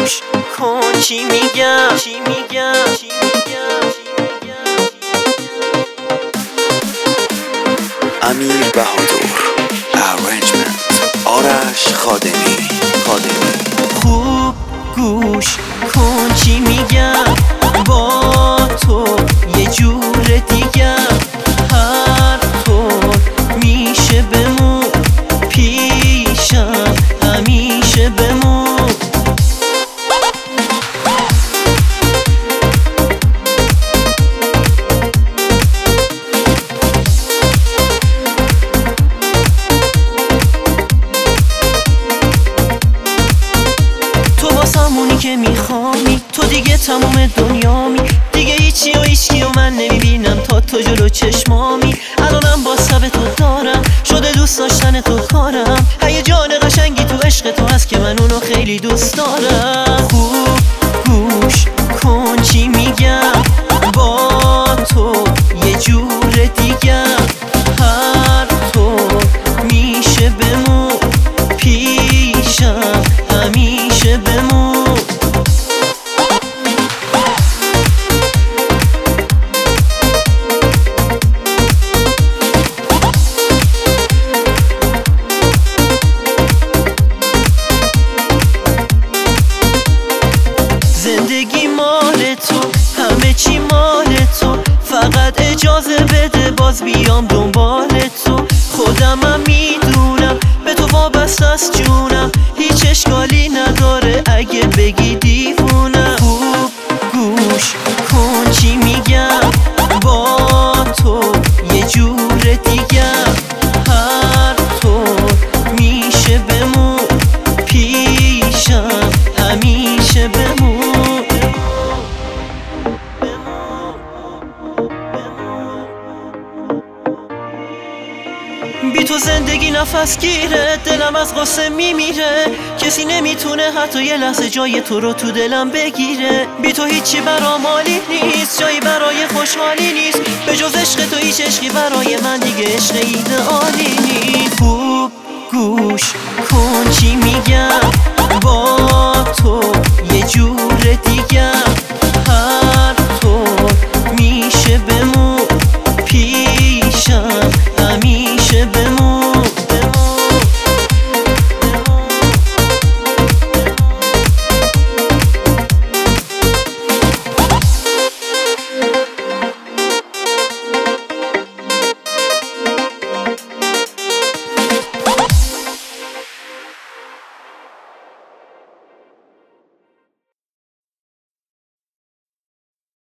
گوش کن چی میگم. امیر بهادر Arrangement آرش خادمی خوب گوش کن چی میگم. با تو یه جور دیگه هر طور میشه بمون پیشم همیشه بمون. همونی که میخوامی تو دیگه تموم دنیامی. دیگه هیچی و من نمیبینم تا تو جلو چشمامی. الانم با سب تو دارم شده دوست داشتن تو کارم. هیجان قشنگی تو عشق تو هست که من اونو خیلی دوست دارم. خوب گوش کن چی میگم. با تو یه جور دیگه هر طور میشه بمون پیشم همیشه بمون. زندگی مال تو همه چی مال تو. فقط اجازه بده باز بیام دنبال تو. خودمم میدونم به تو وابسته است جونم. هیچ اشکالی نداره اگه بگی دیوونم. خوب گوش کن چی میگم. با تو یه جور دیگه هر طور میشه بمون پیشم همیشه بمون. بی تو زندگی نفس گیره. دلم از غصه میمیره. کسی نمیتونه حتی یه لحظه جای تو رو تو دلم بگیره. بی تو هیچی برام عالی نیست. جایی برای خوشحالی نیست. به جز عشق تو هیچ عشقی برای من دیگه عشق ایدئالی نیست. خوب گوش کن چی میگم. با تو یه جور دیگه